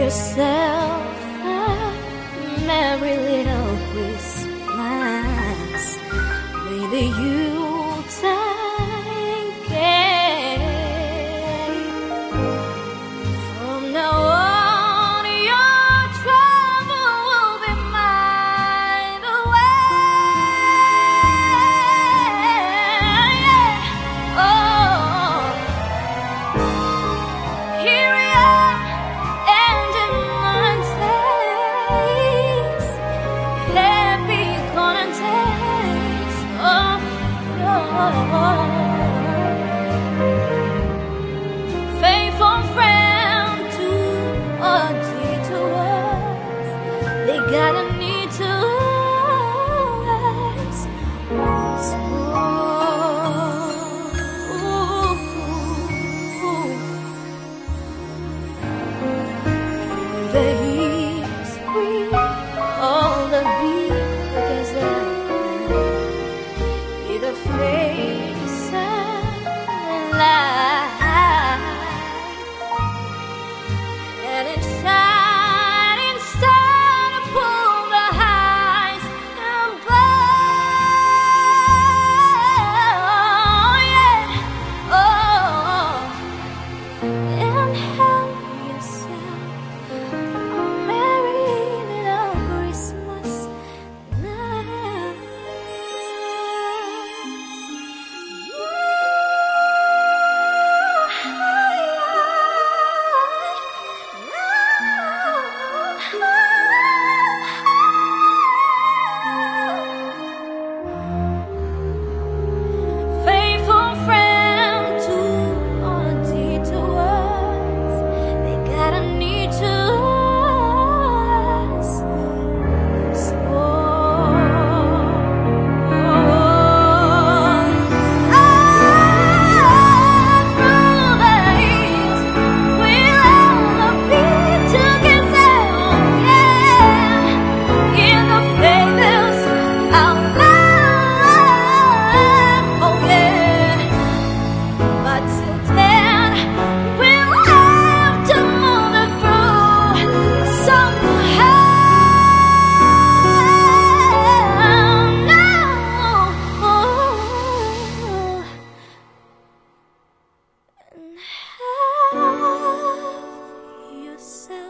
yourself a merry little Christmas. Maybe you take it. From now on, your trouble will be mine away. Oh, here we are, ending Mondays, happy context of your faithful friend to a detours. They gotta need to us. Days we all the beat together, be the face and light, and it's shining star to pull the highs and blow, yeah, oh, and help yourself a merry little Christmas night. Faithful friend to our detours, they gotta need to us. But till then, we'll have to move it through somehow. And have yourself